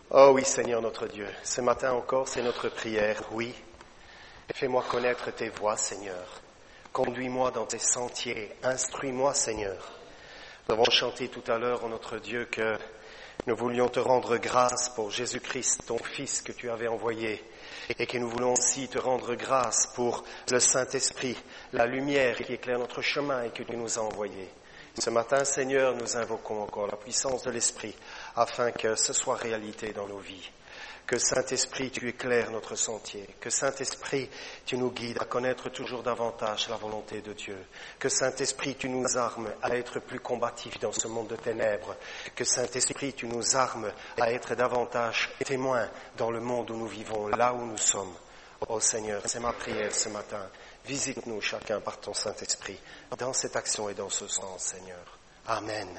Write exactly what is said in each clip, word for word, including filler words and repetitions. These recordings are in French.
Oh oui, Seigneur notre Dieu, ce matin encore, c'est notre prière, oui. Fais-moi connaître tes voies, Seigneur. Conduis-moi dans tes sentiers, instruis-moi, Seigneur. Nous avons chanté tout à l'heure, oh notre Dieu, que nous voulions te rendre grâce pour Jésus-Christ, ton Fils que tu avais envoyé, et que nous voulons aussi te rendre grâce pour le Saint-Esprit, la lumière qui éclaire notre chemin et que tu nous as envoyé. Ce matin, Seigneur, nous invoquons encore la puissance de l'Esprit afin que ce soit réalité dans nos vies. Que Saint-Esprit, tu éclaires notre sentier. Que Saint-Esprit, tu nous guides à connaître toujours davantage la volonté de Dieu. Que Saint-Esprit, tu nous armes à être plus combatifs dans ce monde de ténèbres. Que Saint-Esprit, tu nous armes à être davantage témoins dans le monde où nous vivons, là où nous sommes. Oh Seigneur, c'est ma prière ce matin. Visite-nous chacun par ton Saint-Esprit dans cette action et dans ce sens, Seigneur. Amen.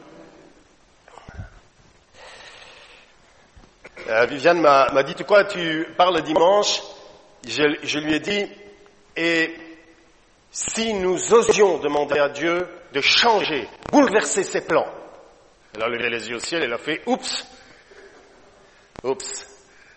Euh, Viviane m'a, m'a dit, tu quoi, tu parles dimanche? Je, je lui ai dit, et si nous osions demander à Dieu de changer, bouleverser ses plans? Elle a levé les yeux au ciel, elle a fait, oups, oups.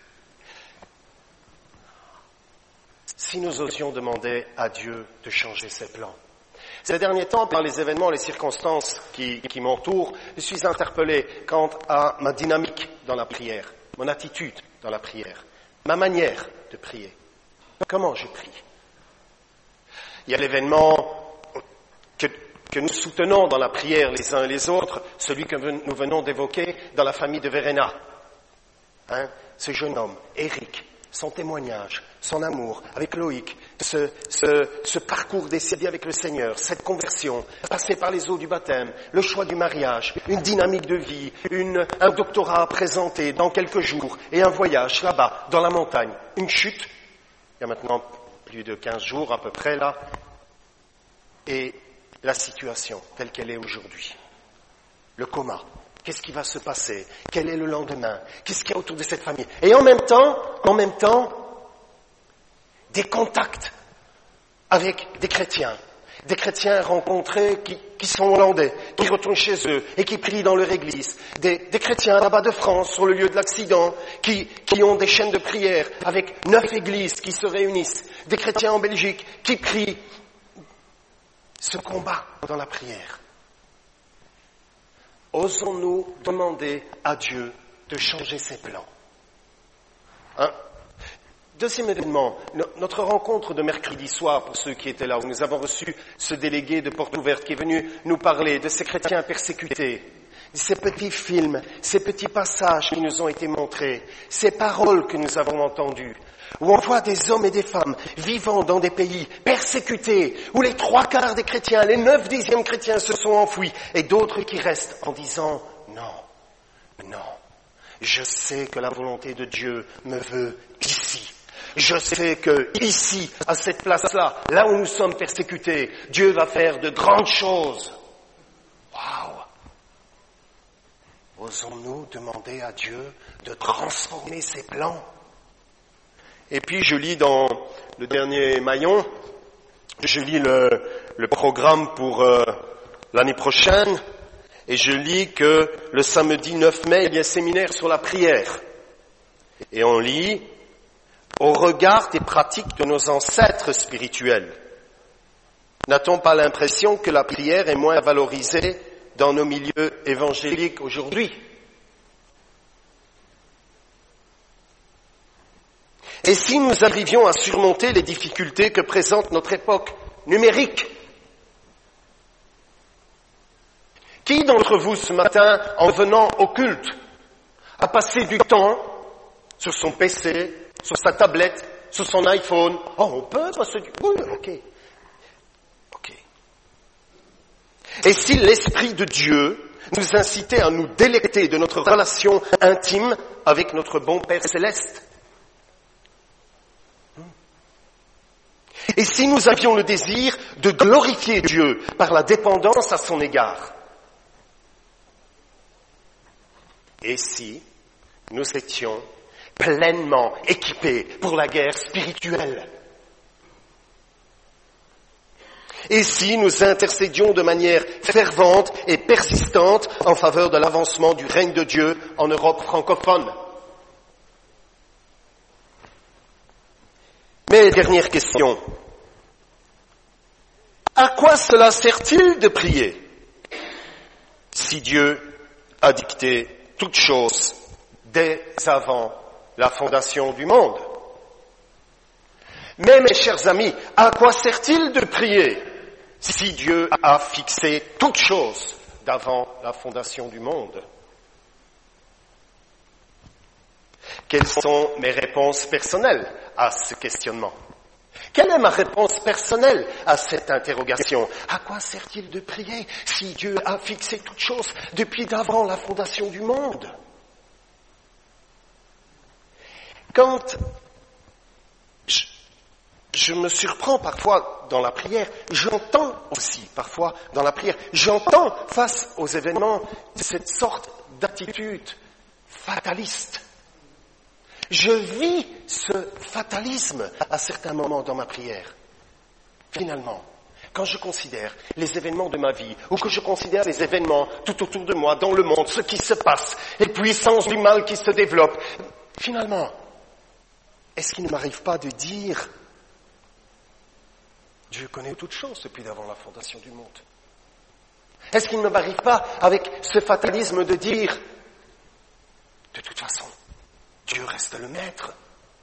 Si nous osions demander à Dieu de changer ses plans. Ces derniers temps, par les événements, les circonstances qui, qui m'entourent, je suis interpellé quant à ma dynamique dans la prière, mon attitude dans la prière, ma manière de prier. Comment je prie? Il y a l'événement que, que nous soutenons dans la prière les uns et les autres, celui que nous venons d'évoquer dans la famille de Verena. Hein? Ce jeune homme, Eric, son témoignage, son amour avec Loïc, ce, ce, ce parcours décidé avec le Seigneur, cette conversion, passer par les eaux du baptême, le choix du mariage, une dynamique de vie, une, un doctorat à présenter dans quelques jours et un voyage là-bas, dans la montagne, une chute, il y a maintenant plus de quinze jours à peu près là, et la situation telle qu'elle est aujourd'hui, le coma. Qu'est-ce qui va se passer? Quel est le lendemain? Qu'est-ce qu'il y a autour de cette famille? Et en même temps, en même temps, des contacts avec des chrétiens. Des chrétiens rencontrés qui, qui sont hollandais, qui retournent chez eux et qui prient dans leur église. Des, des chrétiens là-bas de France, sur le lieu de l'accident, qui, qui ont des chaînes de prière avec neuf églises qui se réunissent. Des chrétiens en Belgique qui prient. Ce combat dans la prière. Osons-nous demander à Dieu de changer ses plans? Hein? Deuxième événement, notre rencontre de mercredi soir, pour ceux qui étaient là, où nous avons reçu ce délégué de Porte Ouverte qui est venu nous parler de ces chrétiens persécutés, de ces petits films, ces petits passages qui nous ont été montrés, ces paroles que nous avons entendues, où on voit des hommes et des femmes vivant dans des pays persécutés, où les trois quarts des chrétiens, les neuf dixièmes chrétiens se sont enfouis, et d'autres qui restent en disant « Non, non, je sais que la volonté de Dieu me veut ici. Je sais que ici, à cette place-là, là où nous sommes persécutés, Dieu va faire de grandes choses. » Waouh! Osons-nous demander à Dieu de transformer ses plans? Et puis je lis dans le dernier maillon, je lis le, le programme pour euh, l'année prochaine, et je lis que le samedi neuf mai, il y a un séminaire sur la prière. Et on lit, au regard des pratiques de nos ancêtres spirituels, n'a-t-on pas l'impression que la prière est moins valorisée dans nos milieux évangéliques aujourd'hui? Et si nous arrivions à surmonter les difficultés que présente notre époque numérique? Qui d'entre vous ce matin, en venant au culte, a passé du temps sur son P C, sur sa tablette, sur son iPhone? Oh, on peut passer du... Oui, ok. Ok. Et si l'Esprit de Dieu nous incitait à nous délecter de notre relation intime avec notre bon Père Céleste? Et si nous avions le désir de glorifier Dieu par la dépendance à son égard? Et si nous étions pleinement équipés pour la guerre spirituelle? Et si nous intercédions de manière fervente et persistante en faveur de l'avancement du règne de Dieu en Europe francophone? Mais dernière question. À quoi cela sert-il de prier si Dieu a dicté toutes choses dès avant la fondation du monde? Mais mes chers amis, à quoi sert-il de prier si Dieu a fixé toutes choses d'avant la fondation du monde? Quelles sont mes réponses personnelles à ce questionnement? Quelle est ma réponse personnelle à cette interrogation? À quoi sert-il de prier si Dieu a fixé toutes choses depuis d'avant la fondation du monde? Quand je, je me surprends parfois dans la prière, j'entends aussi parfois dans la prière, j'entends face aux événements cette sorte d'attitude fataliste. Je vis ce fatalisme à certains moments dans ma prière. Finalement, quand je considère les événements de ma vie, ou que je considère les événements tout autour de moi, dans le monde, ce qui se passe, les puissances du mal qui se développent, finalement, est-ce qu'il ne m'arrive pas de dire « Dieu connaît toutes choses depuis d'avant la fondation du monde ». Est-ce qu'il ne m'arrive pas avec ce fatalisme de dire « De toute façon, Dieu reste le maître ».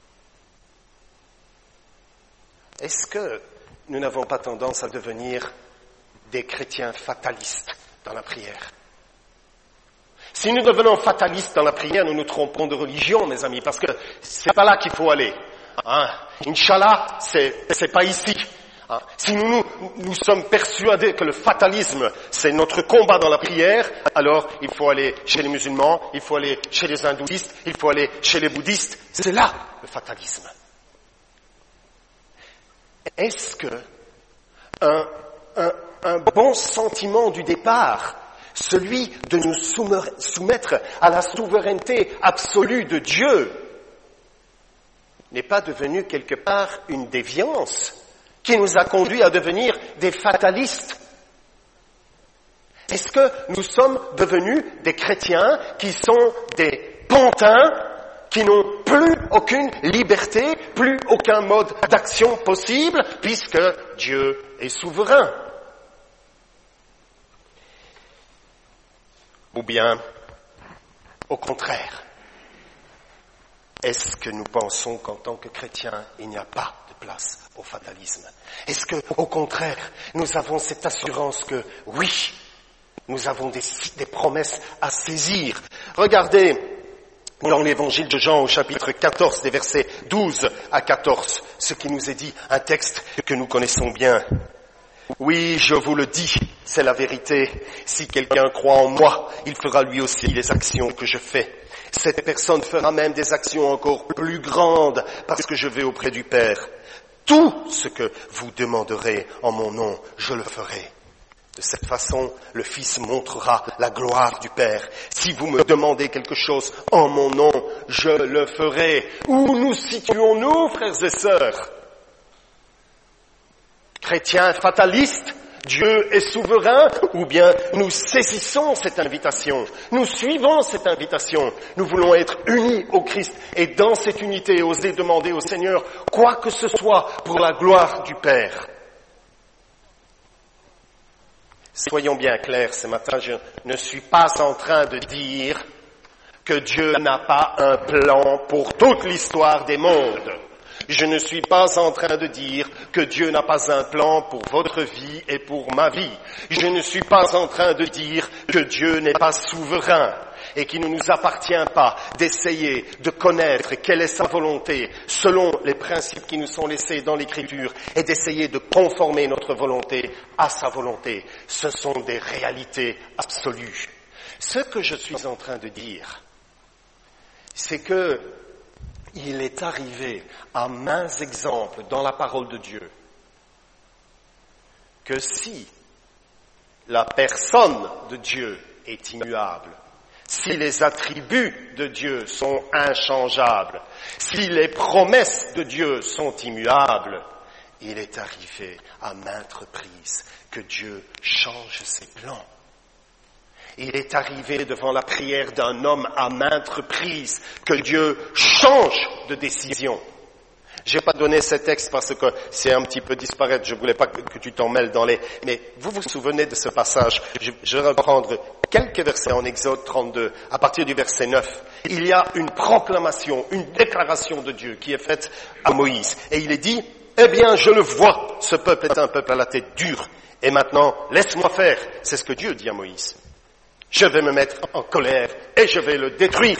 Est-ce que nous n'avons pas tendance à devenir des chrétiens fatalistes dans la prière? Si nous devenons fatalistes dans la prière, nous nous trompons de religion, mes amis, parce que c'est pas là qu'il faut aller. Hein? Inch'Allah, c'est, c'est pas ici. Hein? Si nous, nous, nous sommes persuadés que le fatalisme, c'est notre combat dans la prière, alors il faut aller chez les musulmans, il faut aller chez les hindouistes, il faut aller chez les bouddhistes. C'est là le fatalisme. Est-ce que un, un, un bon sentiment du départ, celui de nous soumettre à la souveraineté absolue de Dieu, n'est pas devenu quelque part une déviance qui nous a conduits à devenir des fatalistes? Est-ce que nous sommes devenus des chrétiens qui sont des pantins, qui n'ont plus aucune liberté, plus aucun mode d'action possible, puisque Dieu est souverain? Ou bien, au contraire, est-ce que nous pensons qu'en tant que chrétiens, il n'y a pas de place au fatalisme? Est-ce que, au contraire, nous avons cette assurance que, oui, nous avons des, des promesses à saisir? Regardez dans l'évangile de Jean au chapitre quatorze, des versets douze à quatorze, ce qui nous est dit, un texte que nous connaissons bien. Oui, je vous le dis, c'est la vérité. Si quelqu'un croit en moi, il fera lui aussi les actions que je fais. Cette personne fera même des actions encore plus grandes parce que je vais auprès du Père. Tout ce que vous demanderez en mon nom, je le ferai. De cette façon, le Fils montrera la gloire du Père. Si vous me demandez quelque chose en mon nom, je le ferai. Où nous situons-nous, frères et sœurs? Chrétiens fatalistes, Dieu est souverain, ou bien nous saisissons cette invitation, nous suivons cette invitation, nous voulons être unis au Christ et dans cette unité oser demander au Seigneur quoi que ce soit pour la gloire du Père. Soyons bien clairs ce matin, je ne suis pas en train de dire que Dieu n'a pas un plan pour toute l'histoire des mondes. Je ne suis pas en train de dire que Dieu n'a pas un plan pour votre vie et pour ma vie. Je ne suis pas en train de dire que Dieu n'est pas souverain et qu'il ne nous appartient pas d'essayer de connaître quelle est sa volonté selon les principes qui nous sont laissés dans l'Écriture et d'essayer de conformer notre volonté à sa volonté. Ce sont des réalités absolues. Ce que je suis en train de dire, c'est que il est arrivé à maints exemples dans la parole de Dieu que si la personne de Dieu est immuable, si les attributs de Dieu sont inchangeables, si les promesses de Dieu sont immuables, il est arrivé à maintes reprises que Dieu change ses plans. Il est arrivé devant la prière d'un homme à maintes reprises que Dieu change de décision. J'ai pas donné ces textes parce que c'est un petit peu disparaître, je voulais pas que, que tu t'en mêles dans les... Mais vous vous souvenez de ce passage? Je, je vais reprendre quelques versets en Exode trente-deux, à partir du verset neuf. Il y a une proclamation, une déclaration de Dieu qui est faite à Moïse. Et il est dit, eh bien, je le vois, ce peuple est un peuple à la tête dure. Et maintenant, laisse-moi faire. C'est ce que Dieu dit à Moïse. Je vais me mettre en colère et je vais le détruire.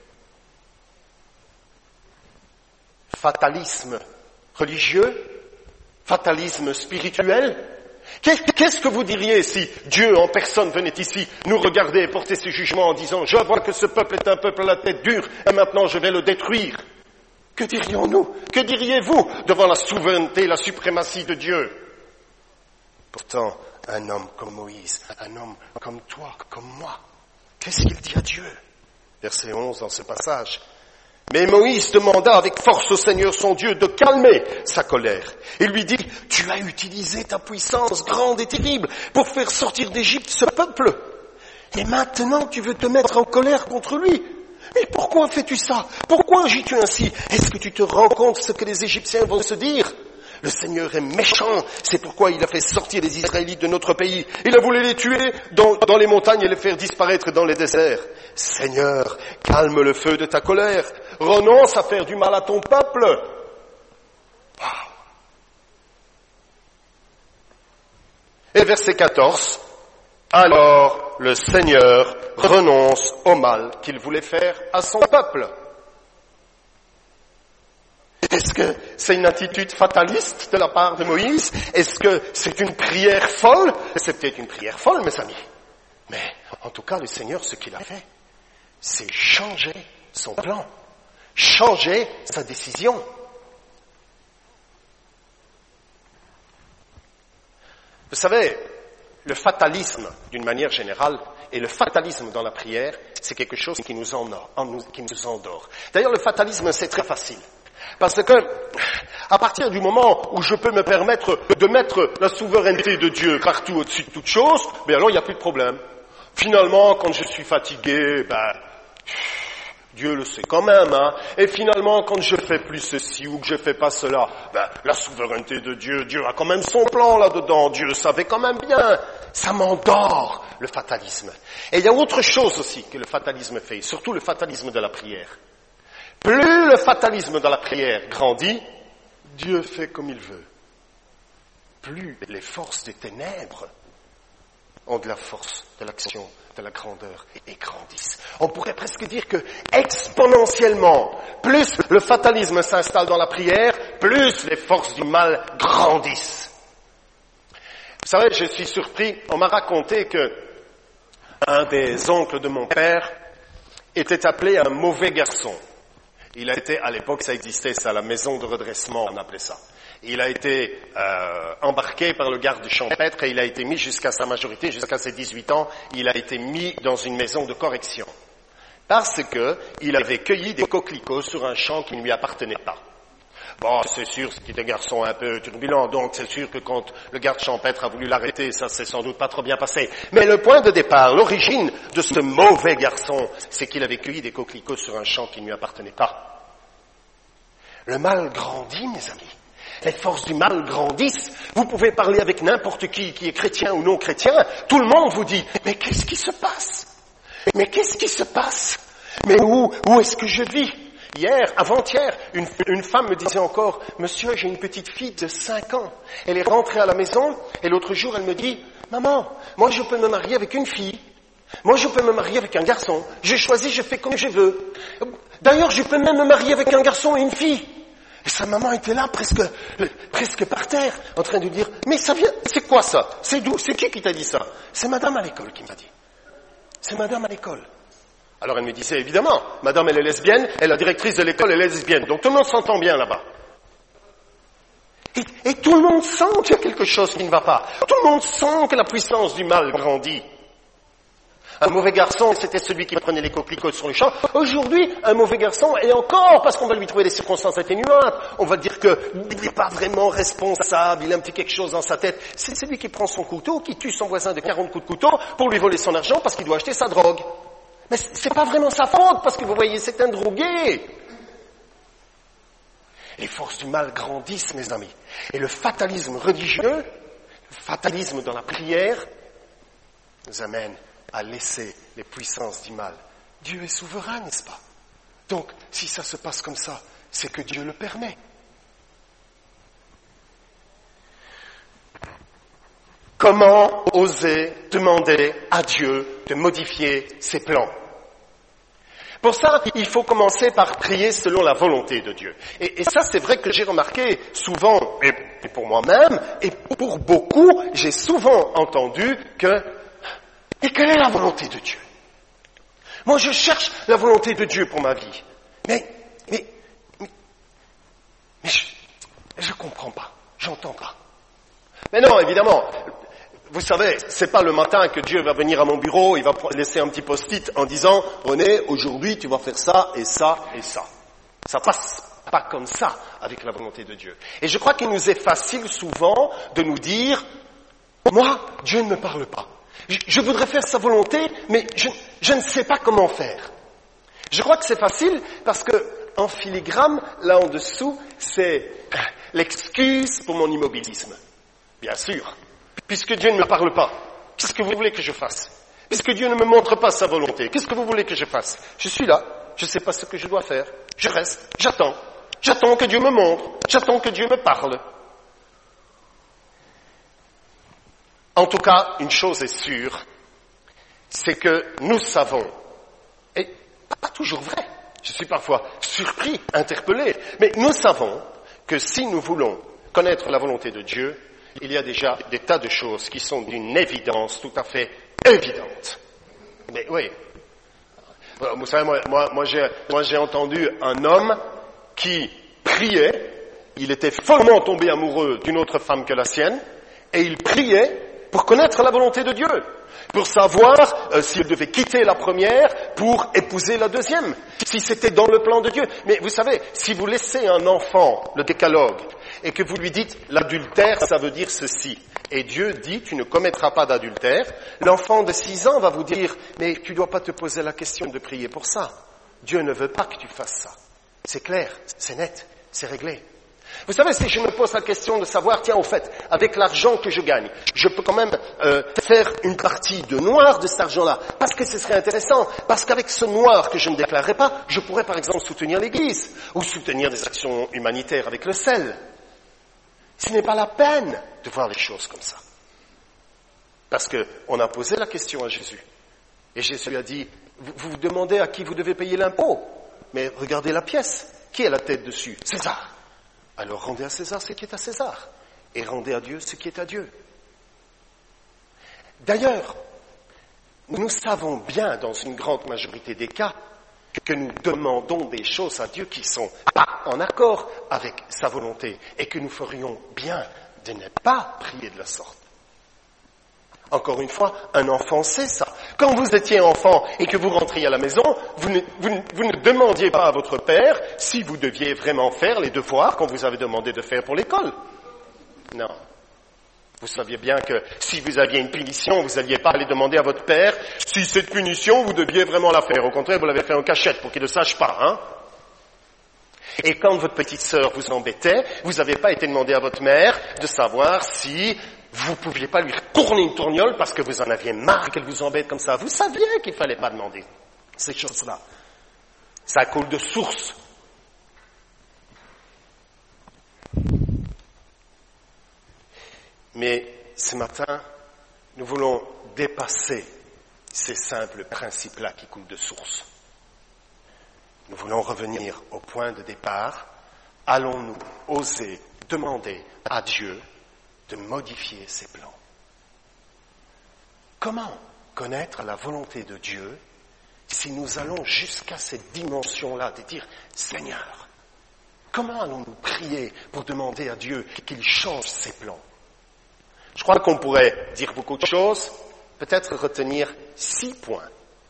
Fatalisme religieux, fatalisme spirituel. Qu'est-ce que vous diriez si Dieu en personne venait ici nous regarder et porter ce jugement en disant « Je vois que ce peuple est un peuple à la tête dure et maintenant je vais le détruire ». Que dirions-nous? Que diriez-vous devant la souveraineté, la suprématie de Dieu? Pourtant, un homme comme Moïse, un homme comme toi, comme moi, qu'est-ce qu'il dit à Dieu? Verset onze dans ce passage. Mais Moïse demanda avec force au Seigneur son Dieu de calmer sa colère. Il lui dit, tu as utilisé ta puissance grande et terrible pour faire sortir d'Égypte ce peuple. Et maintenant tu veux te mettre en colère contre lui. Mais pourquoi fais-tu ça? Pourquoi agis-tu ainsi? Est-ce que tu te rends compte ce que les Égyptiens vont se dire? Le Seigneur est méchant, c'est pourquoi il a fait sortir les Israélites de notre pays. Il a voulu les tuer dans, dans les montagnes et les faire disparaître dans les déserts. Seigneur, calme le feu de ta colère. Renonce à faire du mal à ton peuple. Wow. Et verset quatorze. Alors le Seigneur renonce au mal qu'il voulait faire à son peuple. Est-ce que c'est une attitude fataliste de la part de Moïse? Est-ce que c'est une prière folle? C'est peut-être une prière folle, mes amis. Mais en tout cas, le Seigneur, ce qu'il a fait, c'est changer son plan, changer sa décision. Vous savez, le fatalisme, d'une manière générale, et le fatalisme dans la prière, c'est quelque chose qui nous endort. Qui nous endort. D'ailleurs, le fatalisme, c'est très facile. Parce que, à partir du moment où je peux me permettre de mettre la souveraineté de Dieu partout au-dessus de toute chose, ben alors il n'y a plus de problème. Finalement, quand je suis fatigué, ben, Dieu le sait quand même, hein. Et finalement, quand je fais plus ceci ou que je fais pas cela, ben, la souveraineté de Dieu, Dieu a quand même son plan là-dedans, Dieu savait quand même bien. Ça m'endort, le fatalisme. Et il y a autre chose aussi que le fatalisme fait, surtout le fatalisme de la prière. Plus le fatalisme dans la prière grandit, Dieu fait comme il veut. Plus les forces des ténèbres ont de la force, de l'action, de la grandeur et grandissent. On pourrait presque dire que exponentiellement, plus le fatalisme s'installe dans la prière, plus les forces du mal grandissent. Vous savez, je suis surpris, on m'a raconté que un des oncles de mon père était appelé un mauvais garçon. Il a été, à l'époque ça existait, c'est à la maison de redressement, on appelait ça. Il a été euh, embarqué par le garde champêtre et il a été mis jusqu'à sa majorité, jusqu'à ses dix-huit ans, il a été mis dans une maison de correction. Parce que il avait cueilli des coquelicots sur un champ qui ne lui appartenait pas. Bon, c'est sûr, c'était un garçon un peu turbulent, donc c'est sûr que quand le garde champêtre a voulu l'arrêter, ça s'est sans doute pas trop bien passé. Mais le point de départ, l'origine de ce mauvais garçon, c'est qu'il avait cueilli des coquelicots sur un champ qui ne lui appartenait pas. Le mal grandit, mes amis. Les forces du mal grandissent. Vous pouvez parler avec n'importe qui, qui est chrétien ou non chrétien, tout le monde vous dit, mais qu'est-ce qui se passe? Mais qu'est-ce qui se passe? Mais où, où est-ce que je vis? Hier, avant-hier, une, une femme me disait encore, « Monsieur, j'ai une petite fille de cinq ans. Elle est rentrée à la maison et l'autre jour, elle me dit, « Maman, moi je peux me marier avec une fille. Moi je peux me marier avec un garçon. Je choisis, je fais comme je veux. D'ailleurs, je peux même me marier avec un garçon et une fille. » Et sa maman était là, presque, presque par terre, en train de dire, « Mais ça vient, c'est quoi ça? C'est d'où? C'est qui qui t'a dit ça? » C'est madame à l'école qui m'a dit. C'est madame à l'école. Alors elle me disait, évidemment, madame elle est lesbienne, et la directrice de l'école est lesbienne, donc tout le monde s'entend bien là-bas. Et, et tout le monde sent qu'il y a quelque chose qui ne va pas. Tout le monde sent que la puissance du mal grandit. Un mauvais garçon, c'était celui qui prenait les coquelicots sur le champ. Aujourd'hui, un mauvais garçon, et encore, parce qu'on va lui trouver des circonstances atténuantes, on va dire qu'il n'est pas vraiment responsable, il a un petit quelque chose dans sa tête. C'est celui qui prend son couteau, qui tue son voisin de quarante coups de couteau pour lui voler son argent parce qu'il doit acheter sa drogue. Mais c'est pas vraiment sa faute, parce que vous voyez, c'est un drogué. les forces du mal grandissent, mes amis. Et le fatalisme religieux, le fatalisme dans la prière, nous amène à laisser les puissances du mal. Dieu est souverain, n'est-ce pas? Donc, si ça se passe comme ça, c'est que Dieu le permet. Comment oser demander à Dieu de modifier ses plans? Pour ça, il faut commencer par prier selon la volonté de Dieu. Et, et ça, c'est vrai que j'ai remarqué souvent, et, et pour moi-même, et pour beaucoup, j'ai souvent entendu que, et quelle est la volonté de Dieu? Moi, je cherche la volonté de Dieu pour ma vie. Mais, mais, mais, mais je ne comprends pas, j'entends pas. Mais non, évidemment, vous savez, c'est pas le matin que Dieu va venir à mon bureau, il va laisser un petit post-it en disant « René, aujourd'hui tu vas faire ça et ça et ça ». Ça passe pas comme ça avec la volonté de Dieu. Et je crois qu'il nous est facile souvent de nous dire « Moi, Dieu ne me parle pas. Je, je voudrais faire sa volonté, mais je, je ne sais pas comment faire. » Je crois que c'est facile parce que en filigrane, là en dessous, c'est l'excuse pour mon immobilisme. Bien sûr. Puisque Dieu ne me parle pas, qu'est-ce que vous voulez que je fasse? Puisque Dieu ne me montre pas sa volonté, qu'est-ce que vous voulez que je fasse? Je suis là, je ne sais pas ce que je dois faire, je reste, j'attends, j'attends que Dieu me montre, j'attends que Dieu me parle. En tout cas, une chose est sûre, c'est que nous savons, et pas toujours vrai, je suis parfois surpris, interpellé, mais nous savons que si nous voulons connaître la volonté de Dieu, il y a déjà des tas de choses qui sont d'une évidence tout à fait évidente. Mais oui. Vous savez, moi, moi, moi, j'ai, moi j'ai entendu un homme qui priait, il était follement tombé amoureux d'une autre femme que la sienne, et il priait pour connaître la volonté de Dieu, pour savoir euh, s'il devait quitter la première pour épouser la deuxième, si c'était dans le plan de Dieu. Mais vous savez, si vous laissez un enfant le décalogue, et que vous lui dites « l'adultère, ça veut dire ceci », et Dieu dit « tu ne commettras pas d'adultère », l'enfant de six ans va vous dire « mais tu ne dois pas te poser la question de prier pour ça. Dieu ne veut pas que tu fasses ça. » C'est clair, c'est net, c'est réglé. Vous savez, si je me pose la question de savoir, tiens, au fait, avec l'argent que je gagne, je peux quand même euh, faire une partie de noir de cet argent-là, parce que ce serait intéressant, parce qu'avec ce noir que je ne déclarerai pas, je pourrais par exemple soutenir l'Église, ou soutenir des actions humanitaires avec le sel. Ce n'est pas la peine de voir les choses comme ça. Parce qu'on a posé la question à Jésus. Et Jésus a dit, vous vous demandez à qui vous devez payer l'impôt. Mais regardez la pièce. Qui a la tête dessus? César. Alors rendez à César ce qui est à César. Et rendez à Dieu ce qui est à Dieu. D'ailleurs, nous savons bien dans une grande majorité des cas que nous demandons des choses à Dieu qui sont pas en accord avec sa volonté et que nous ferions bien de ne pas prier de la sorte. Encore une fois, un enfant sait ça. Quand vous étiez enfant et que vous rentriez à la maison, vous ne, vous, ne, vous ne demandiez pas à votre père si vous deviez vraiment faire les devoirs qu'on vous avait demandé de faire pour l'école. Non. Vous saviez bien que si vous aviez une punition, vous n'alliez pas aller demander à votre père si cette punition, vous deviez vraiment la faire. Au contraire, vous l'avez fait en cachette pour qu'il ne sache pas, hein. Et quand votre petite sœur vous embêtait, vous n'avez pas été demander à votre mère de savoir si vous ne pouviez pas lui retourner une tourniole parce que vous en aviez marre qu'elle vous embête comme ça. Vous saviez qu'il ne fallait pas demander ces choses-là. Ça coule de source. Mais ce matin, nous voulons dépasser ces simples principes-là qui coulent de source. Nous voulons revenir au point de départ. Allons-nous oser demander à Dieu de modifier ses plans? Comment connaître la volonté de Dieu si nous allons jusqu'à cette dimension-là de dire « Seigneur, comment allons-nous prier pour demander à Dieu qu'il change ses plans ?» Je crois qu'on pourrait dire beaucoup de choses, peut-être retenir six points.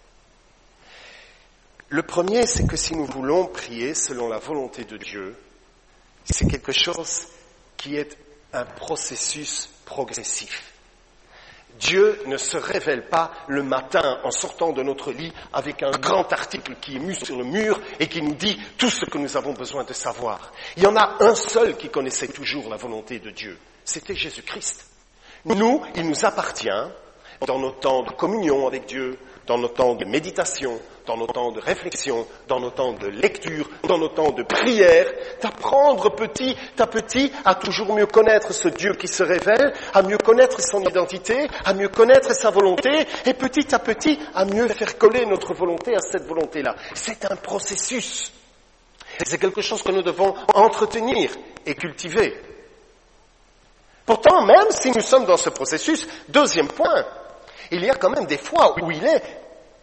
Le premier, c'est que si nous voulons prier selon la volonté de Dieu, c'est quelque chose qui est un processus progressif. Dieu ne se révèle pas le matin en sortant de notre lit avec un grand article qui est mis sur le mur et qui nous dit tout ce que nous avons besoin de savoir. Il y en a un seul qui connaissait toujours la volonté de Dieu. C'était Jésus-Christ. Nous, il nous appartient, dans nos temps de communion avec Dieu, dans nos temps de méditation, dans nos temps de réflexion, dans nos temps de lecture, dans nos temps de prière, d'apprendre petit à petit à toujours mieux connaître ce Dieu qui se révèle, à mieux connaître son identité, à mieux connaître sa volonté, et petit à petit à mieux faire coller notre volonté à cette volonté-là. C'est un processus. C'est quelque chose que nous devons entretenir et cultiver. Pourtant, même si nous sommes dans ce processus, deuxième point, il y a quand même des fois où il est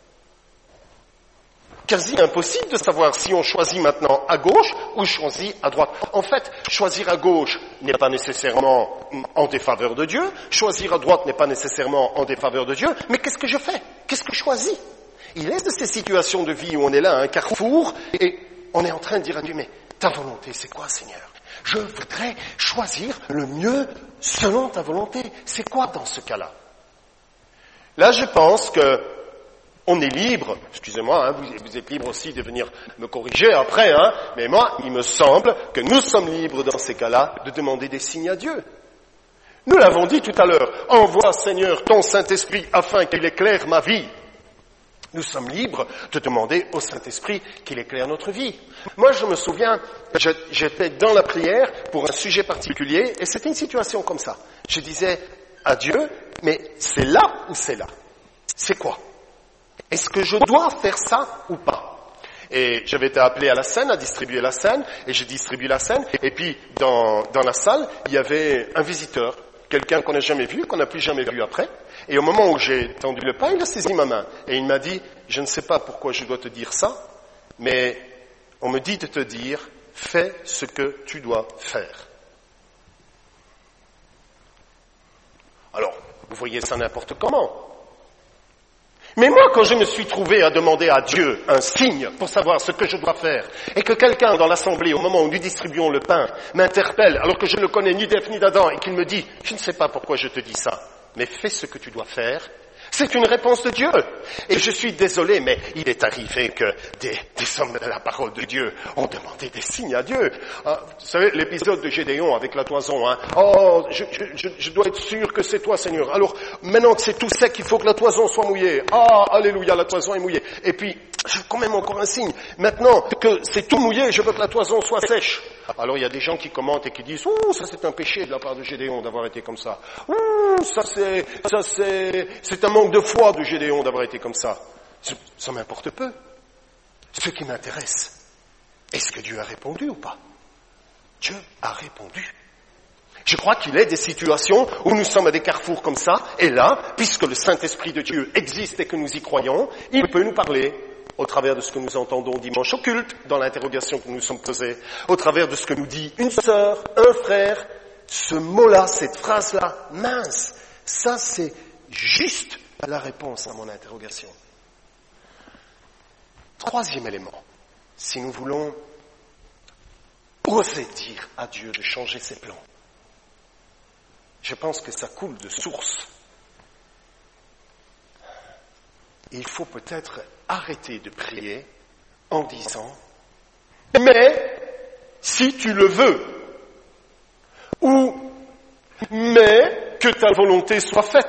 quasi impossible de savoir si on choisit maintenant à gauche ou choisit à droite. En fait, choisir à gauche n'est pas nécessairement en défaveur de Dieu, choisir à droite n'est pas nécessairement en défaveur de Dieu, mais qu'est-ce que je fais? Qu'est-ce que je choisis? Il est de ces situations de vie où on est là à un carrefour et on est en train de dire à Dieu, mais ta volonté c'est quoi, Seigneur? Je voudrais choisir le mieux selon ta volonté. C'est quoi dans ce cas-là? Là, je pense que on est libre, excusez-moi, hein, vous, vous êtes libre aussi de venir me corriger après, hein, mais moi, il me semble que nous sommes libres dans ces cas-là de demander des signes à Dieu. Nous l'avons dit tout à l'heure, envoie Seigneur ton Saint-Esprit afin qu'il éclaire ma vie. Nous sommes libres de demander au Saint-Esprit qu'il éclaire notre vie. Moi, je me souviens, j'étais dans la prière pour un sujet particulier et c'était une situation comme ça. Je disais à Dieu, mais c'est là ou c'est là? C'est quoi? Est-ce que je dois faire ça ou pas? Et j'avais été appelé à la scène, à distribuer la scène, et j'ai distribué la scène, et puis dans, dans la salle, il y avait un visiteur, quelqu'un qu'on n'a jamais vu, qu'on n'a plus jamais vu après, et au moment où j'ai tendu le pain, il a saisi ma main, et il m'a dit, je ne sais pas pourquoi je dois te dire ça, mais on me dit de te dire, fais ce que tu dois faire. Alors, vous voyez ça n'importe comment. Mais moi, quand je me suis trouvé à demander à Dieu un signe pour savoir ce que je dois faire, et que quelqu'un dans l'assemblée, au moment où nous distribuons le pain, m'interpelle, alors que je ne le connais ni d'Ève ni d'Adam, et qu'il me dit, je ne sais pas pourquoi je te dis ça, mais fais ce que tu dois faire, c'est une réponse de Dieu. Et je suis désolé, mais il est arrivé que des, des hommes de la parole de Dieu ont demandé des signes à Dieu. Ah, vous savez, l'épisode de Gédéon avec la toison, hein. Oh, je, je, je dois être sûr que c'est toi, Seigneur. Alors, maintenant que c'est tout sec, il faut que la toison soit mouillée. Ah, alléluia, la toison est mouillée. Et puis, je veux quand même encore un signe. Maintenant que c'est tout mouillé, je veux que la toison soit sèche. Alors il y a des gens qui commentent et qui disent « Ouh, ça c'est un péché de la part de Gédéon d'avoir été comme ça. Ouh, ça c'est, ça c'est, c'est un manque de foi de Gédéon d'avoir été comme ça. » Ça m'importe peu. Ce qui m'intéresse, est-ce que Dieu a répondu ou pas? Dieu a répondu. Je crois qu'il est des situations où nous sommes à des carrefours comme ça, et là, puisque le Saint-Esprit de Dieu existe et que nous y croyons, il peut nous parler. Au travers de ce que nous entendons dimanche au culte, dans l'interrogation que nous nous sommes posée, au travers de ce que nous dit une sœur, un frère, ce mot-là, cette phrase-là, mince, ça c'est juste la réponse à mon interrogation. Troisième élément, si nous voulons oser dire à Dieu de changer ses plans, je pense que ça coule de source. Il faut peut-être arrêter de prier en disant « Mais, si tu le veux » ou « Mais, que ta volonté soit faite ».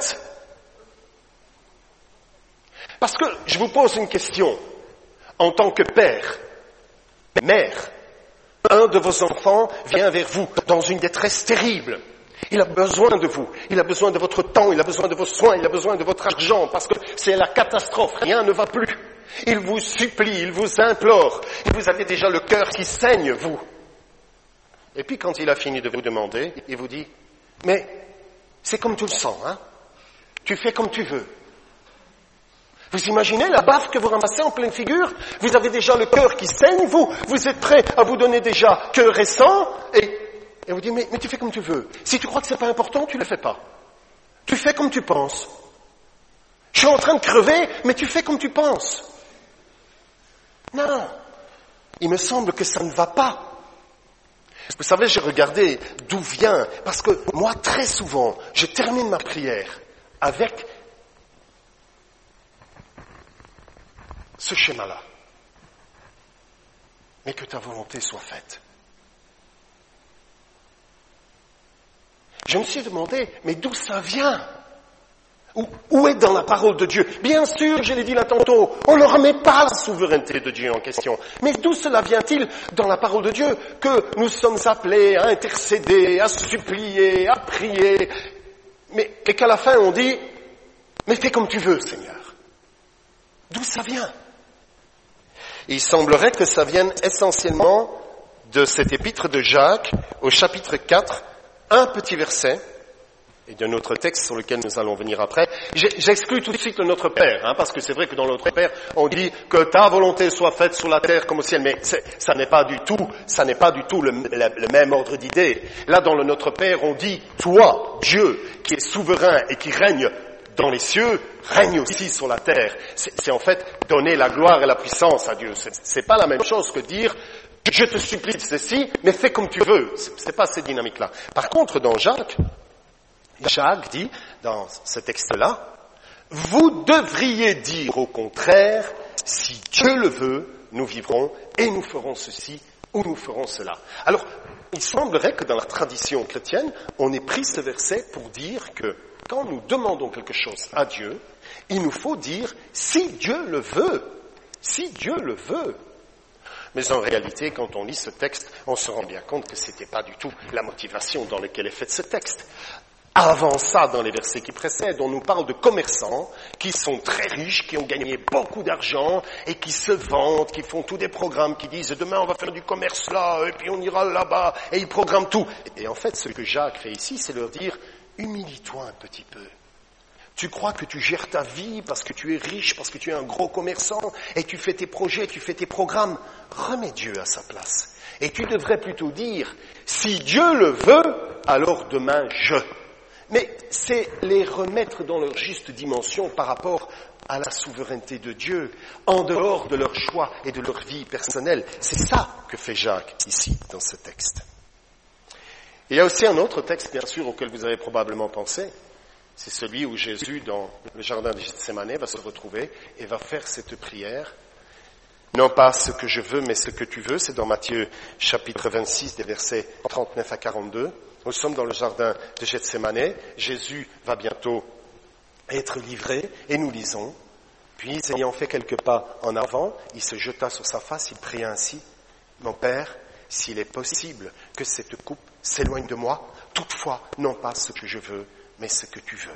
Parce que je vous pose une question. En tant que père, mère, un de vos enfants vient vers vous dans une détresse terrible. Il a besoin de vous, il a besoin de votre temps, il a besoin de vos soins, il a besoin de votre argent, parce que c'est la catastrophe, rien ne va plus. Il vous supplie, il vous implore, et vous avez déjà le cœur qui saigne, vous. Et puis quand il a fini de vous demander, il vous dit, mais c'est comme tu le sens, hein? Tu fais comme tu veux. Vous imaginez la baffe que vous ramassez en pleine figure? Vous avez déjà le cœur qui saigne, vous, vous êtes prêt à vous donner déjà cœur et sang, et... Et vous dites, mais, mais tu fais comme tu veux. Si tu crois que c'est pas important, tu ne le fais pas. Tu fais comme tu penses. Je suis en train de crever, mais tu fais comme tu penses. Non. Il me semble que ça ne va pas. Vous savez, j'ai regardé d'où vient, parce que moi, très souvent, je termine ma prière avec ce schéma-là. Mais que ta volonté soit faite. Je me suis demandé, mais d'où ça vient ? Où, où est dans la parole de Dieu ? Bien sûr, je l'ai dit là tantôt, on ne remet pas la souveraineté de Dieu en question. Mais d'où cela vient-il dans la parole de Dieu que nous sommes appelés à intercéder, à supplier, à prier, mais et qu'à la fin on dit, mais fais comme tu veux, Seigneur. D'où ça vient ? Il semblerait que ça vienne essentiellement de cet épître de Jacques au chapitre quatre, un petit verset, et d'un autre texte sur lequel nous allons venir après. J'exclus tout de suite le Notre Père, hein, parce que c'est vrai que dans le Notre Père, on dit que ta volonté soit faite sur la terre comme au ciel, mais ça n'est pas du tout, ça n'est pas du tout le, le, le même ordre d'idée. Là, dans le Notre Père, on dit, toi, Dieu, qui es souverain et qui règne dans les cieux, règne aussi sur la terre. C'est en fait donner la gloire et la puissance à Dieu. C'est pas la même chose que dire, je te supplie de ceci, mais fais comme tu veux. C'est pas cette dynamique-là. Par contre, dans Jacques, Jacques dit, dans ce texte-là, vous devriez dire au contraire, si Dieu le veut, nous vivrons et nous ferons ceci ou nous ferons cela. Alors, il semblerait que dans la tradition chrétienne, on ait pris ce verset pour dire que quand nous demandons quelque chose à Dieu, il nous faut dire si Dieu le veut, si Dieu le veut. Mais en réalité, quand on lit ce texte, on se rend bien compte que ce n'était pas du tout la motivation dans laquelle est fait ce texte. Avant ça, dans les versets qui précèdent, on nous parle de commerçants qui sont très riches, qui ont gagné beaucoup d'argent et qui se vantent, qui font tous des programmes, qui disent « demain on va faire du commerce là, et puis on ira là-bas », et ils programment tout. Et en fait, ce que Jacques fait ici, c'est leur dire « humilie-toi un petit peu ». Tu crois que tu gères ta vie parce que tu es riche, parce que tu es un gros commerçant, et tu fais tes projets, tu fais tes programmes. Remets Dieu à sa place. Et tu devrais plutôt dire, si Dieu le veut, alors demain je. Mais c'est les remettre dans leur juste dimension par rapport à la souveraineté de Dieu, en dehors de leur choix et de leur vie personnelle. C'est ça que fait Jacques ici, dans ce texte. Il y a aussi un autre texte, bien sûr, auquel vous avez probablement pensé. C'est celui où Jésus, dans le jardin de Gethsémane, va se retrouver et va faire cette prière. Non pas ce que je veux, mais ce que tu veux. C'est dans Matthieu chapitre vingt-six, des versets trente-neuf à quarante-deux. Nous sommes dans le jardin de Gethsémane. Jésus va bientôt être livré et nous lisons. Puis, ayant fait quelques pas en avant, il se jeta sur sa face, il pria ainsi. Mon Père, s'il est possible que cette coupe s'éloigne de moi, toutefois, non pas ce que je veux, mais ce que tu veux.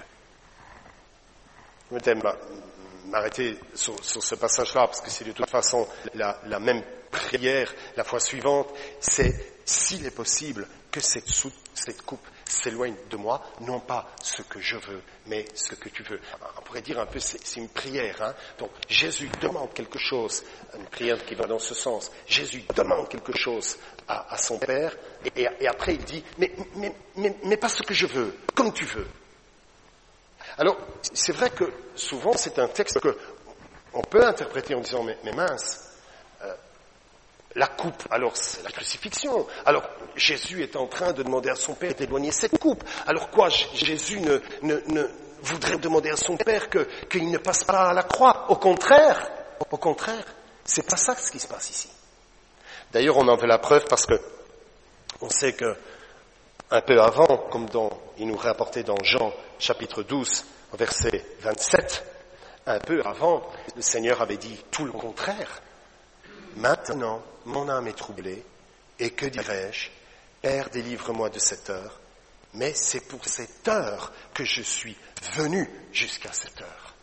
Je voudrais m'arrêter sur, sur ce passage-là, parce que c'est de toute façon la, la même prière la fois suivante. C'est, s'il est possible, que cette, sou, cette coupe s'éloigne de moi, non pas ce que je veux, mais ce que tu veux. On pourrait dire un peu, c'est, c'est une prière. Hein? Donc, Jésus demande quelque chose, une prière qui va dans ce sens. Jésus demande quelque chose à, à son Père, et, et, et après il dit, mais, mais, mais, mais pas ce que je veux, comme tu veux. Alors, c'est vrai que souvent c'est un texte que on peut interpréter en disant, mais, mais mince, euh, la coupe, alors c'est la crucifixion. Alors, Jésus est en train de demander à son Père d'éloigner cette coupe. Alors quoi, Jésus ne, ne, ne voudrait demander à son Père que, qu'il ne passe pas à la croix. Au contraire, au contraire, c'est pas ça ce qui se passe ici. D'ailleurs, on en veut la preuve parce que on sait que un peu avant, comme dans, il nous rapportait dans Jean chapitre douze, verset vingt-sept, un peu avant, le Seigneur avait dit tout le contraire. Maintenant, mon âme est troublée, et que dirais-je ? Père, délivre-moi de cette heure. Mais c'est pour cette heure que je suis venu jusqu'à cette heure.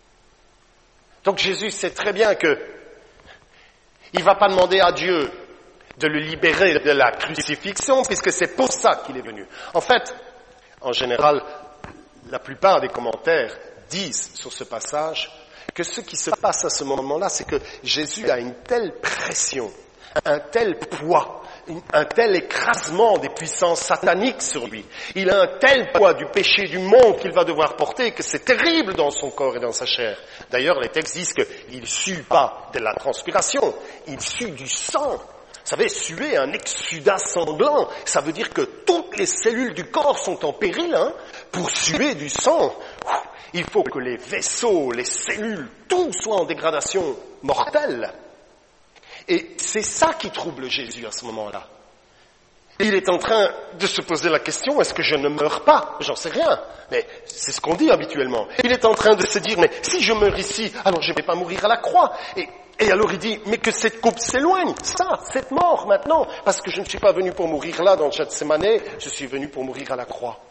Donc Jésus sait très bien que il ne va pas demander à Dieu de le libérer de la crucifixion, puisque c'est pour ça qu'il est venu. En fait, en général, la plupart des commentaires disent sur ce passage que ce qui se passe à ce moment-là, c'est que Jésus a une telle pression, un tel poids, un tel écrasement des puissances sataniques sur lui. Il a un tel poids du péché du monde qu'il va devoir porter que c'est terrible dans son corps et dans sa chair. D'ailleurs, les textes disent qu'il ne sue pas de la transpiration, il sue du sang. Vous savez, suer un exsudat sanglant, ça veut dire que toutes les cellules du corps sont en péril, hein, pour suer du sang. il faut que les vaisseaux, les cellules, tout soit en dégradation mortelle. Et c'est ça qui trouble Jésus à ce moment-là. Il est en train de se poser la question, est-ce que je ne meurs pas? J'en sais rien, mais c'est ce qu'on dit habituellement. Il est en train de se dire, mais si je meurs ici, alors je ne vais pas mourir à la croix. Et, et alors il dit, mais que cette coupe s'éloigne, ça, cette mort maintenant, parce que je ne suis pas venu pour mourir là, dans Gethsémane, je suis venu pour mourir à la croix.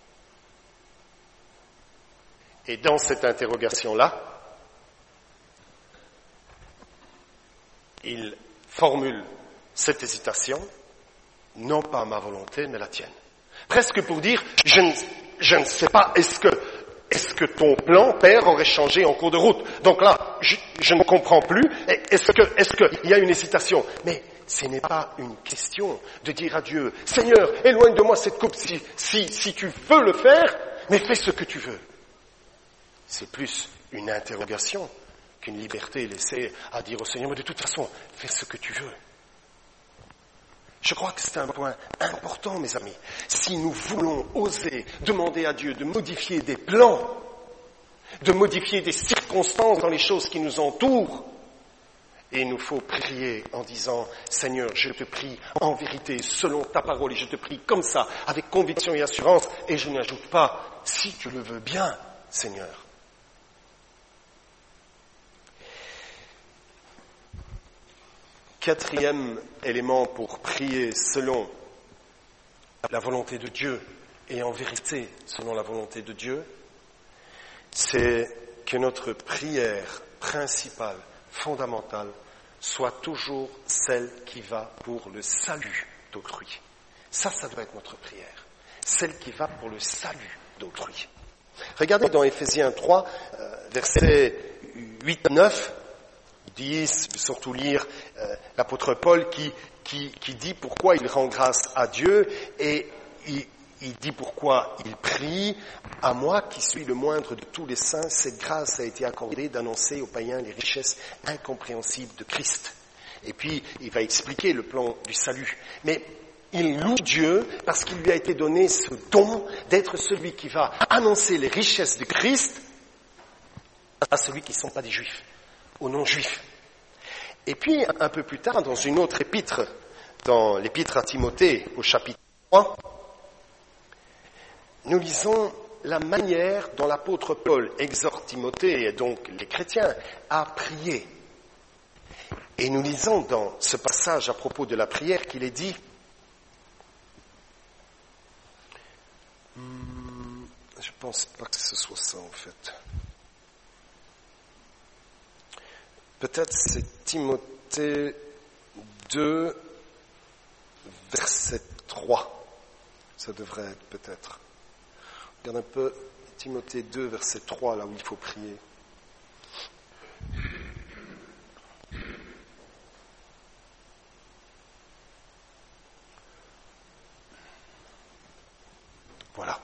Et dans cette interrogation-là, il formule cette hésitation, non pas ma volonté, mais la tienne. Presque pour dire, je ne, je ne sais pas, est-ce que, est-ce que ton plan, Père, aurait changé en cours de route? Donc là, je, je ne comprends plus, est-ce que, est-ce qu'il y a une hésitation? Mais ce n'est pas une question de dire à Dieu, Seigneur, éloigne de moi cette coupe si, si, si tu veux le faire, mais fais ce que tu veux. C'est plus une interrogation qu'une liberté laissée à dire au Seigneur, mais de toute façon, fais ce que tu veux. Je crois que c'est un point important, mes amis. Si nous voulons oser demander à Dieu de modifier des plans, de modifier des circonstances dans les choses qui nous entourent, et il nous faut prier en disant, Seigneur, je te prie en vérité, selon ta parole, et je te prie comme ça, avec conviction et assurance, et je n'ajoute pas, si tu le veux bien, Seigneur. Quatrième élément pour prier selon la volonté de Dieu et en vérité selon la volonté de Dieu, c'est que notre prière principale, fondamentale, soit toujours celle qui va pour le salut d'autrui. Ça, ça doit être notre prière. Celle qui va pour le salut d'autrui. Regardez dans Éphésiens trois, euh, versets huit à neuf, disent, surtout lire euh, l'apôtre Paul qui, qui, qui dit pourquoi il rend grâce à Dieu et il, il dit pourquoi il prie. À moi qui suis le moindre de tous les saints, cette grâce a été accordée d'annoncer aux païens les richesses incompréhensibles de Christ. Et puis il va expliquer le plan du salut. Mais il loue Dieu parce qu'il lui a été donné ce don d'être celui qui va annoncer les richesses de Christ à celui qui ne sont pas des Juifs, aux non-juifs. Et puis, un peu plus tard, dans une autre épître, dans l'épître à Timothée, au chapitre trois, nous lisons la manière dont l'apôtre Paul exhorte Timothée, et donc les chrétiens, à prier. Et nous lisons dans ce passage à propos de la prière qu'il est dit, hum, je ne pense pas que ce soit ça en fait. Peut-être c'est Timothée deux, verset trois. Ça devrait être peut-être. Regarde un peu Timothée deux, verset trois, là où il faut prier. Voilà.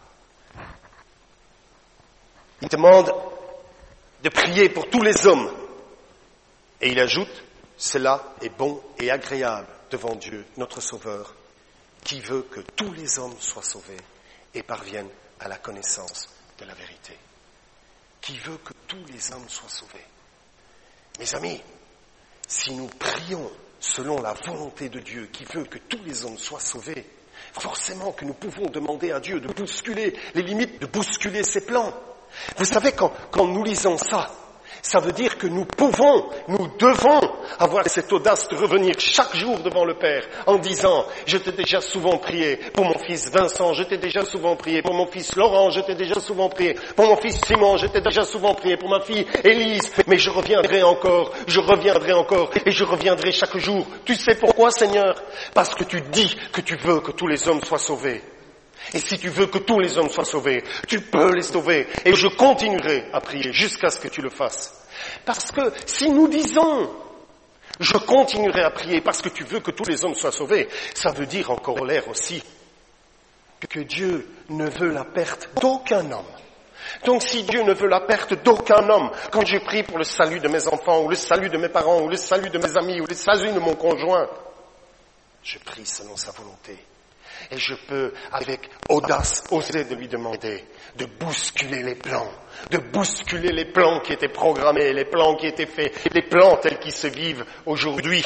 Il demande de prier pour tous les hommes. Et il ajoute, cela est bon et agréable devant Dieu, notre Sauveur, qui veut que tous les hommes soient sauvés et parviennent à la connaissance de la vérité. Qui veut que tous les hommes soient sauvés. Mes amis, si nous prions selon la volonté de Dieu, qui veut que tous les hommes soient sauvés, forcément que nous pouvons demander à Dieu de bousculer les limites, de bousculer ses plans. Vous savez, quand, quand nous lisons ça, ça veut dire que nous pouvons, nous devons avoir cette audace de revenir chaque jour devant le Père en disant « Je t'ai déjà souvent prié pour mon fils Vincent, je t'ai déjà souvent prié pour mon fils Laurent, je t'ai déjà souvent prié pour mon fils Simon, je t'ai déjà souvent prié pour ma fille Élise, mais je reviendrai encore, je reviendrai encore et je reviendrai chaque jour. Tu sais pourquoi, Seigneur? Parce que tu dis que tu veux que tous les hommes soient sauvés. Et si tu veux que tous les hommes soient sauvés, tu peux les sauver. Et je continuerai à prier jusqu'à ce que tu le fasses. Parce que si nous disons, je continuerai à prier parce que tu veux que tous les hommes soient sauvés, ça veut dire en corollaire aussi que Dieu ne veut la perte d'aucun homme. Donc si Dieu ne veut la perte d'aucun homme, quand je prie pour le salut de mes enfants, ou le salut de mes parents, ou le salut de mes amis, ou le salut de mon conjoint, je prie selon sa volonté. Et je peux, avec audace, oser de lui demander de bousculer les plans, de bousculer les plans qui étaient programmés, les plans qui étaient faits, les plans tels qu'ils se vivent aujourd'hui.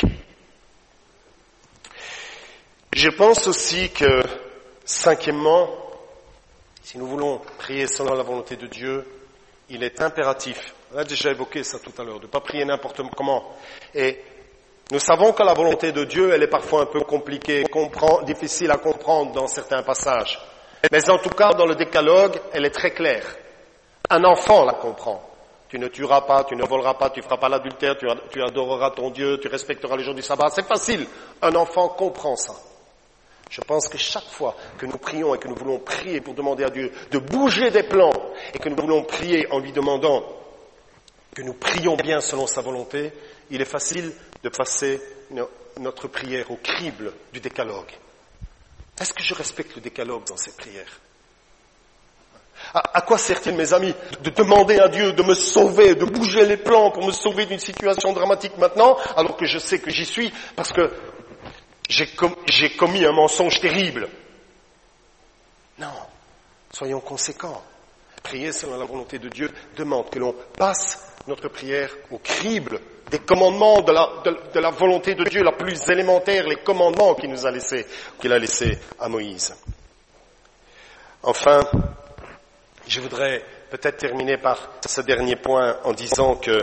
Je pense aussi que, cinquièmement, si nous voulons prier selon la volonté de Dieu, il est impératif, on a déjà évoqué ça tout à l'heure, de ne pas prier n'importe comment. Et nous savons que la volonté de Dieu, elle est parfois un peu compliquée, difficile à comprendre dans certains passages. Mais en tout cas, dans le décalogue, elle est très claire. Un enfant la comprend. Tu ne tueras pas, tu ne voleras pas, tu ne feras pas l'adultère, tu, tu adoreras ton Dieu, tu respecteras les jours du sabbat. C'est facile. Un enfant comprend ça. Je pense que chaque fois que nous prions et que nous voulons prier pour demander à Dieu de bouger des plans et que nous voulons prier en lui demandant que nous prions bien selon sa volonté, il est facile de passer notre prière au crible du décalogue. Est-ce que je respecte le décalogue dans ces prières ? À, à quoi sert-il, mes amis, de demander à Dieu de me sauver, de bouger les plans pour me sauver d'une situation dramatique maintenant, alors que je sais que j'y suis, parce que j'ai, com- j'ai commis un mensonge terrible ? Non, soyons conséquents. Prier selon la volonté de Dieu demande que l'on passe notre prière au crible des commandements de la, de, de la volonté de Dieu la plus élémentaire, les commandements qu'il nous a laissés, qu'il a laissés à Moïse. Enfin, je voudrais peut-être terminer par ce dernier point en disant que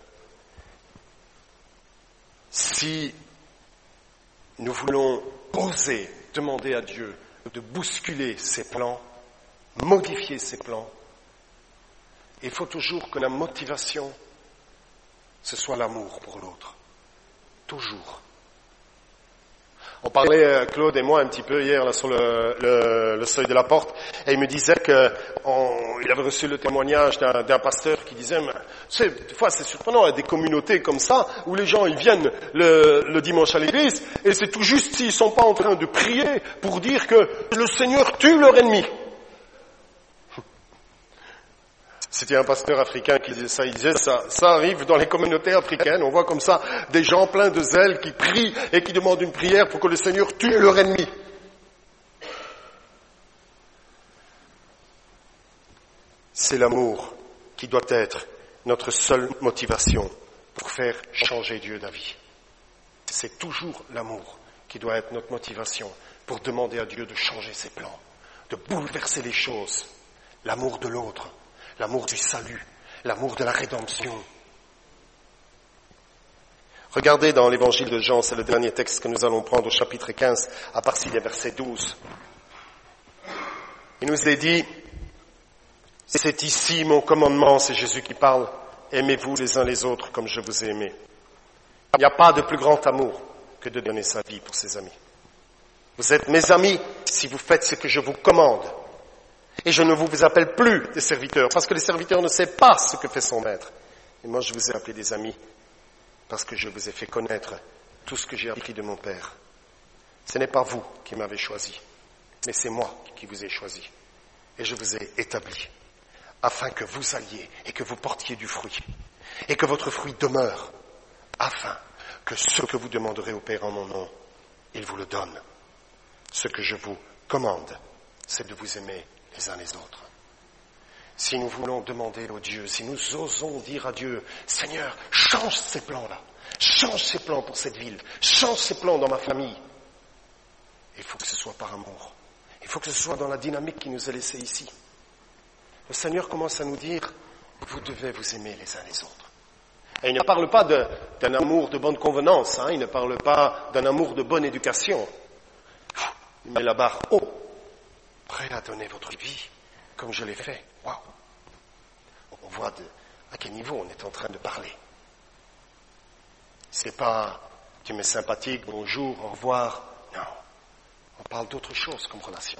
si nous voulons oser demander à Dieu de bousculer ses plans, modifier ses plans, il faut toujours que la motivation, ce soit l'amour pour l'autre. Toujours. On parlait, Claude et moi, un petit peu hier là, sur le, le, le seuil de la porte, et il me disait qu'il avait reçu le témoignage d'un, d'un pasteur qui disait, c'est, des fois c'est surprenant, il y a des communautés comme ça, où les gens ils viennent le, le dimanche à l'église, et c'est tout juste s'ils ne sont pas en train de prier pour dire que le Seigneur tue leur ennemi. C'était un pasteur africain qui disait ça, il disait ça, ça arrive dans les communautés africaines, on voit comme ça des gens pleins de zèle qui prient et qui demandent une prière pour que le Seigneur tue leur ennemi. C'est l'amour qui doit être notre seule motivation pour faire changer Dieu d'avis. C'est toujours l'amour qui doit être notre motivation pour demander à Dieu de changer ses plans, de bouleverser les choses, l'amour de l'autre. L'amour du salut, l'amour de la rédemption. Regardez dans l'évangile de Jean, c'est le dernier texte que nous allons prendre au chapitre quinze, à partir des versets douze. Il nous est dit, c'est ici mon commandement, c'est Jésus qui parle, aimez-vous les uns les autres comme je vous ai aimé. Il n'y a pas de plus grand amour que de donner sa vie pour ses amis. Vous êtes mes amis si vous faites ce que je vous commande. Et je ne vous appelle plus des serviteurs, parce que les serviteurs ne savent pas ce que fait son maître. Et moi, je vous ai appelé des amis, parce que je vous ai fait connaître tout ce que j'ai appris de mon Père. Ce n'est pas vous qui m'avez choisi, mais c'est moi qui vous ai choisi. Et je vous ai établi, afin que vous alliez et que vous portiez du fruit, et que votre fruit demeure, afin que ce que vous demanderez au Père en mon nom, il vous le donne. Ce que je vous commande, c'est de vous aimer les uns les autres. Si nous voulons demander au Dieu, si nous osons dire à Dieu, Seigneur, change ces plans-là, change ces plans pour cette ville, change ces plans dans ma famille, il faut que ce soit par amour. Il faut que ce soit dans la dynamique qui nous est laissée ici. Le Seigneur commence à nous dire, vous devez vous aimer les uns les autres. Et il ne parle pas de, d'un amour de bonne convenance, hein, il ne parle pas d'un amour de bonne éducation. Il met la barre haut. Prêt à donner votre vie, comme je l'ai fait. Waouh! On voit de, à quel niveau on est en train de parler. C'est pas, tu m'es sympathique, bonjour, au revoir. Non. On parle d'autre chose comme relation.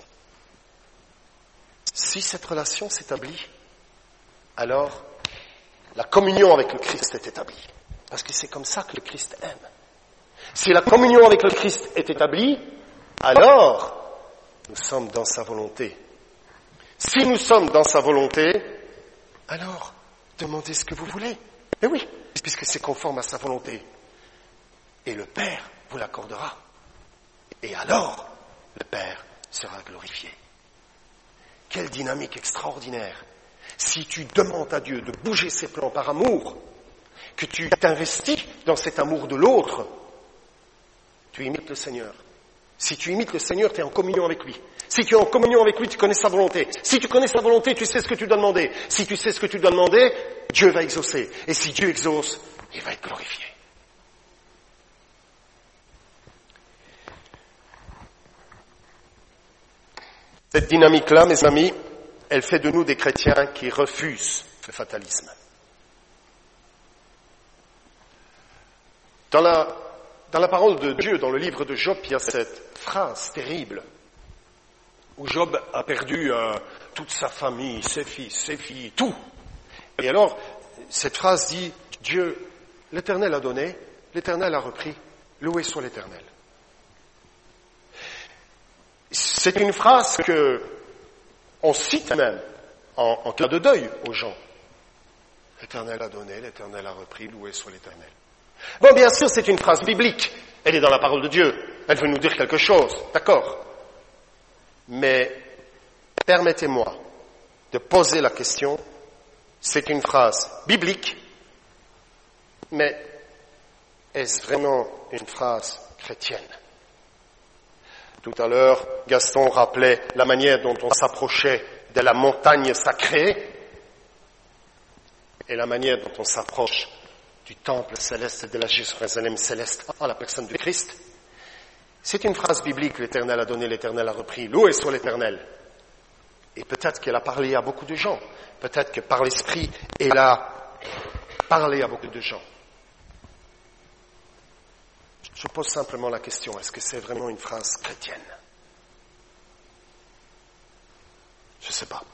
Si cette relation s'établit, alors la communion avec le Christ est établie. Parce que c'est comme ça que le Christ aime. Si la communion avec le Christ est établie, alors nous sommes dans sa volonté. Si nous sommes dans sa volonté, alors demandez ce que vous voulez. Mais oui, puisque c'est conforme à sa volonté. Et le Père vous l'accordera. Et alors, le Père sera glorifié. Quelle dynamique extraordinaire. Si tu demandes à Dieu de bouger ses plans par amour, que tu t'investis dans cet amour de l'autre, tu imites le Seigneur. Si tu imites le Seigneur, tu es en communion avec lui. Si tu es en communion avec lui, tu connais sa volonté. Si tu connais sa volonté, tu sais ce que tu dois demander. Si tu sais ce que tu dois demander, Dieu va exaucer. Et si Dieu exauce, il va être glorifié. Cette dynamique-là, mes amis, elle fait de nous des chrétiens qui refusent le fatalisme. Dans la, dans la parole de Dieu, dans le livre de Job, il y a cette phrase terrible où Job a perdu euh, toute sa famille, ses fils, ses filles, tout. Et alors, cette phrase dit, Dieu, l'Éternel a donné, l'Éternel a repris, loué soit l'Éternel. C'est une phrase que on cite même en, en cas de deuil aux gens. L'Éternel a donné, l'Éternel a repris, loué soit l'Éternel. Bon, bien sûr, c'est une phrase biblique. Elle est dans la parole de Dieu. Elle veut nous dire quelque chose, d'accord. Mais permettez-moi de poser la question. C'est une phrase biblique, mais est-ce vraiment une phrase chrétienne? Tout à l'heure, Gaston rappelait la manière dont on s'approchait de la montagne sacrée et la manière dont on s'approche du temple céleste, de la Jérusalem céleste, à la personne du Christ. C'est une phrase biblique, l'Éternel a donné, l'Éternel a repris, loué soit l'Éternel. Et peut-être qu'elle a parlé à beaucoup de gens, peut-être que par l'Esprit, elle a parlé à beaucoup de gens. Je pose simplement la question, est-ce que c'est vraiment une phrase chrétienne? Je ne sais pas.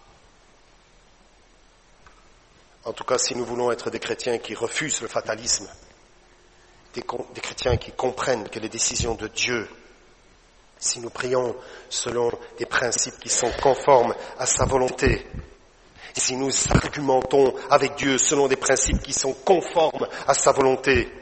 En tout cas, si nous voulons être des chrétiens qui refusent le fatalisme, des, des chrétiens qui comprennent que les décisions de Dieu, si nous prions selon des principes qui sont conformes à sa volonté, si nous argumentons avec Dieu selon des principes qui sont conformes à sa volonté,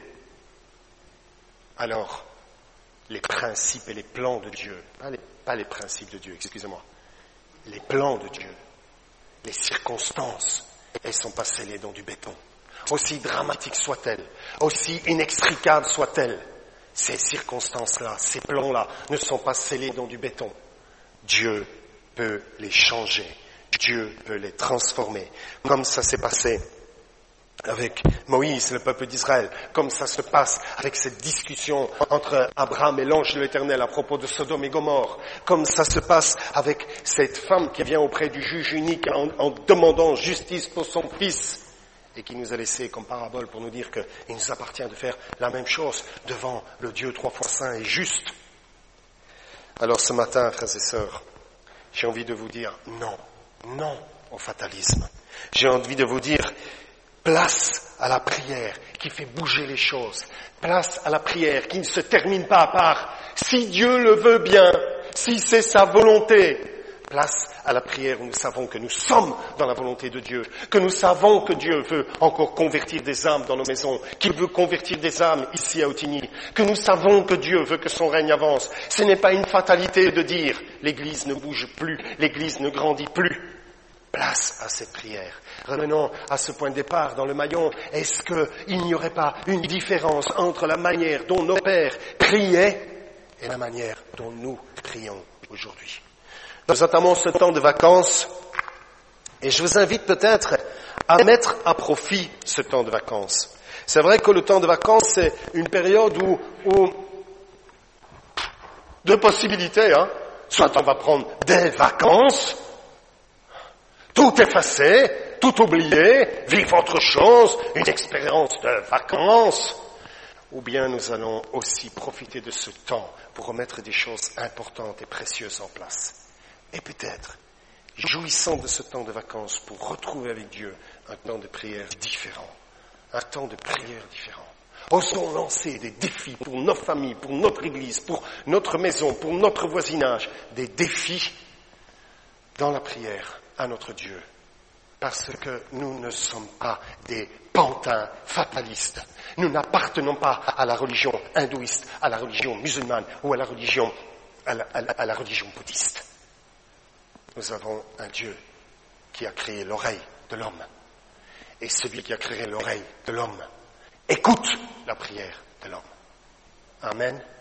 alors les principes et les plans de Dieu, pas les, pas les principes de Dieu, excusez-moi, les plans de Dieu, les circonstances, elles ne sont pas scellées dans du béton. Aussi dramatiques soient-elles, aussi inextricables soient-elles, ces circonstances-là, ces plans-là ne sont pas scellés dans du béton. Dieu peut les changer, Dieu peut les transformer, comme ça s'est passé avec Moïse, le peuple d'Israël, comme ça se passe avec cette discussion entre Abraham et l'ange de l'Éternel à propos de Sodome et Gomorrhe, comme ça se passe avec cette femme qui vient auprès du juge unique en, en demandant justice pour son fils et qui nous a laissé comme parabole pour nous dire qu'il nous appartient de faire la même chose devant le Dieu trois fois saint et juste. Alors ce matin, frères et sœurs, j'ai envie de vous dire non, non au fatalisme. J'ai envie de vous dire place à la prière qui fait bouger les choses. Place à la prière qui ne se termine pas à part. Si Dieu le veut bien, si c'est sa volonté. Place à la prière où nous savons que nous sommes dans la volonté de Dieu, que nous savons que Dieu veut encore convertir des âmes dans nos maisons, qu'il veut convertir des âmes ici à Outigny, que nous savons que Dieu veut que son règne avance. Ce n'est pas une fatalité de dire l'Église ne bouge plus, l'Église ne grandit plus. Place à cette prière. Revenons à ce point de départ dans le maillon. Est-ce qu'il n'y aurait pas une différence entre la manière dont nos pères priaient et la manière dont nous prions aujourd'hui? Nous entamons ce temps de vacances et je vous invite peut-être à mettre à profit ce temps de vacances. C'est vrai que le temps de vacances, c'est une période où, où deux possibilités, hein. Soit on va prendre des vacances, tout effacer, tout oublier, vivre autre chose, une expérience de vacances. Ou bien nous allons aussi profiter de ce temps pour remettre des choses importantes et précieuses en place. Et peut-être, jouissons de ce temps de vacances pour retrouver avec Dieu un temps de prière différent. Un temps de prière différent. Osons lancer des défis pour nos familles, pour notre Église, pour notre maison, pour notre voisinage. Des défis dans la prière à notre Dieu, parce que nous ne sommes pas des pantins fatalistes. Nous n'appartenons pas à la religion hindouiste, à la religion musulmane ou à la religion, à la, à la, à la religion bouddhiste. nous avons un Dieu qui a créé l'oreille de l'homme. Et celui qui a créé l'oreille de l'homme écoute la prière de l'homme. Amen.